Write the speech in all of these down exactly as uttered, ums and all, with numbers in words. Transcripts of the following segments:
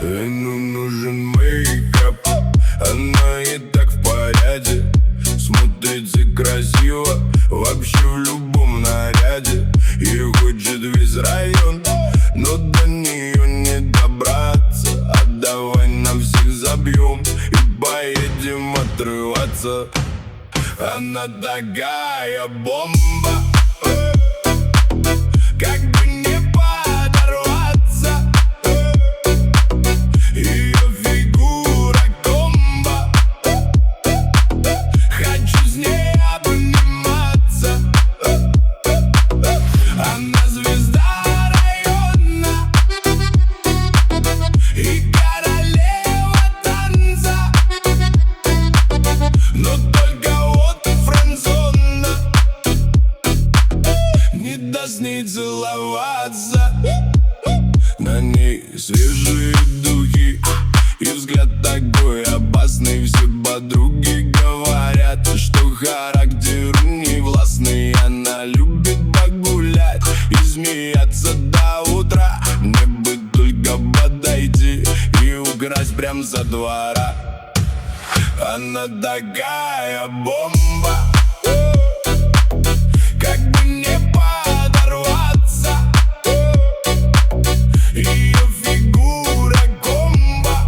ну нужен мейкап, она и так в порядке, смотрится красиво вообще в любом наряде. И хочет весь район, но до нее не добраться. А давай на всех забьем и поедем отрываться. Она такая бомба, как бы не подорваться. Ее фигура комбо, хочу с ней обниматься. Она звезда района и королева танца, но только вот френдзона не даст ней целоваться. На ней свежие духи и взгляд такой опасный. Все подруги говорят, что характер у ней властный. Она любит погулять и смеяться до утра. Мне бы только подойти и украсть прям со двора. Она такая бомба, как бы не подорваться. Ее фигура комбо,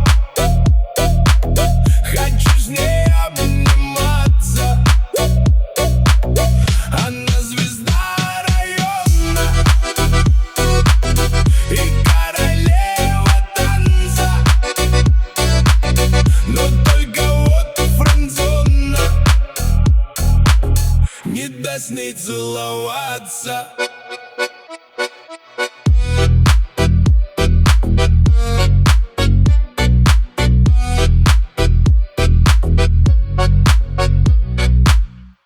хочу с ней обниматься. Она звезда района и королева танца, но только вот френдзона не даст с ней целоваться.